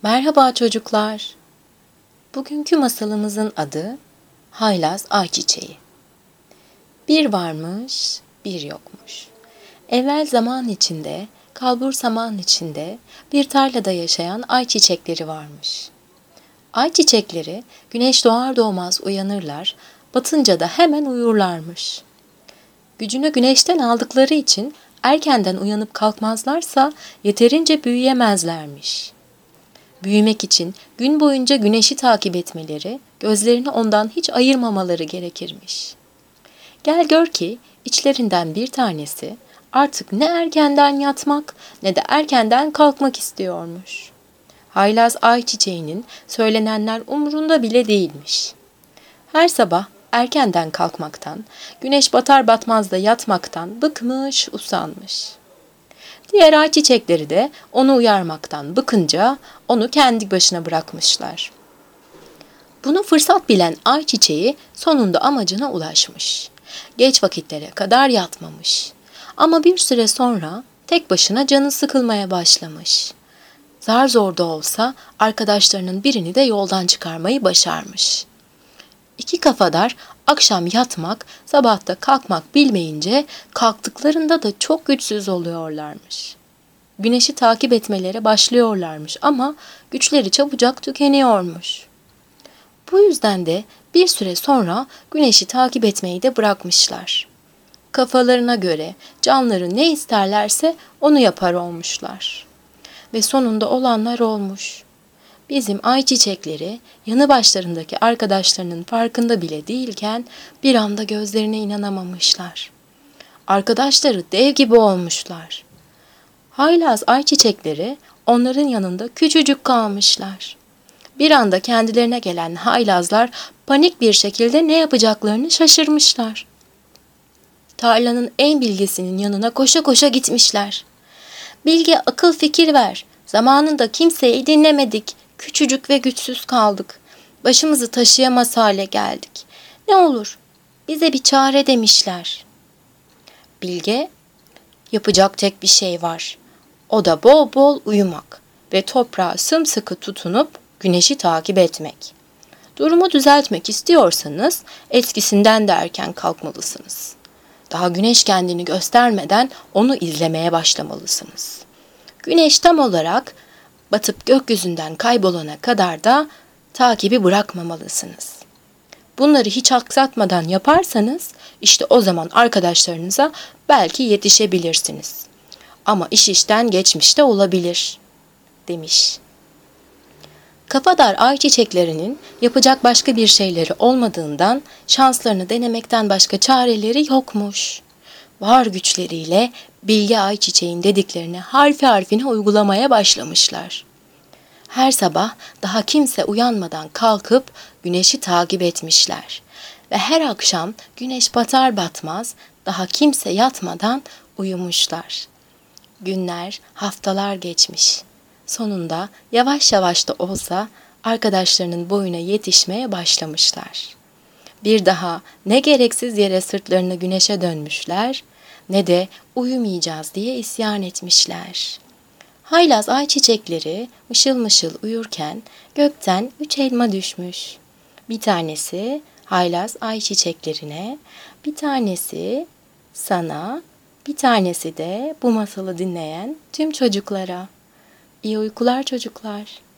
Merhaba çocuklar. Bugünkü masalımızın adı Haylaz Ayçiçeği. Bir varmış, bir yokmuş. Evvel zaman içinde, kalbur saman içinde bir tarlada yaşayan ayçiçekleri varmış. Ayçiçekleri güneş doğar doğmaz uyanırlar, batınca da hemen uyurlarmış. Gücünü güneşten aldıkları için erkenden uyanıp kalkmazlarsa yeterince büyüyemezlermiş. Büyümek için gün boyunca güneşi takip etmeleri, gözlerini ondan hiç ayırmamaları gerekirmiş. Gel gör ki içlerinden bir tanesi artık ne erkenden yatmak ne de erkenden kalkmak istiyormuş. Haylaz ayçiçeğinin söylenenler umrunda bile değilmiş. Her sabah erkenden kalkmaktan, güneş batar batmaz da yatmaktan bıkmış, usanmış. Diğer ayçiçekleri de onu uyarmaktan bıkınca onu kendi başına bırakmışlar. Bunu fırsat bilen ayçiçeği sonunda amacına ulaşmış. Geç vakitlere kadar yatmamış. Ama bir süre sonra tek başına canı sıkılmaya başlamış. Zar zor da olsa arkadaşlarının birini de yoldan çıkarmayı başarmış. İki kafadar akşam yatmak, sabahta kalkmak bilmeyince kalktıklarında da çok güçsüz oluyorlarmış. Güneşi takip etmelere başlıyorlarmış ama güçleri çabucak tükeniyormuş. Bu yüzden de bir süre sonra güneşi takip etmeyi de bırakmışlar. Kafalarına göre canları ne isterlerse onu yapar olmuşlar. Ve sonunda olanlar olmuş. Bizim ayçiçekleri yanı başlarındaki arkadaşlarının farkında bile değilken bir anda gözlerine inanamamışlar. Arkadaşları dev gibi olmuşlar. Haylaz ayçiçekleri onların yanında küçücük kalmışlar. Bir anda kendilerine gelen haylazlar panik bir şekilde ne yapacaklarını şaşırmışlar. Tarlanın en bilgesinin yanına koşa koşa gitmişler. Bilge, akıl fikir ver. Zamanında kimseyi dinlemedik. Küçücük ve güçsüz kaldık. Başımızı taşıyamaz hale geldik. Ne olur bize bir çare demişler. Bilge, yapacak tek bir şey var. O da bol bol uyumak ve toprağa sımsıkı tutunup güneşi takip etmek. Durumu düzeltmek istiyorsanız eskisinden de erken kalkmalısınız. Daha güneş kendini göstermeden onu izlemeye başlamalısınız. Güneş tam olarak batıp gökyüzünden kaybolana kadar da takibi bırakmamalısınız. Bunları hiç aksatmadan yaparsanız işte o zaman arkadaşlarınıza belki yetişebilirsiniz. Ama iş işten geçmiş de olabilir, demiş. Kafadar ayçiçeklerinin yapacak başka bir şeyleri olmadığından şanslarını denemekten başka çareleri yokmuş. Var güçleriyle Bilge ayçiçeğin dediklerini harfi harfine uygulamaya başlamışlar. Her sabah daha kimse uyanmadan kalkıp güneşi takip etmişler ve her akşam güneş batar batmaz daha kimse yatmadan uyumuşlar. Günler, haftalar geçmiş. Sonunda yavaş yavaş da olsa arkadaşlarının boyuna yetişmeye başlamışlar. Bir daha ne gereksiz yere sırtlarını güneşe dönmüşler ne de uyumayacağız diye isyan etmişler. Haylaz ayçiçekleri mışıl mışıl uyurken gökten 3 elma düşmüş. Bir tanesi haylaz ayçiçeklerine, bir tanesi sana, bir tanesi de bu masalı dinleyen tüm çocuklara. İyi uykular çocuklar.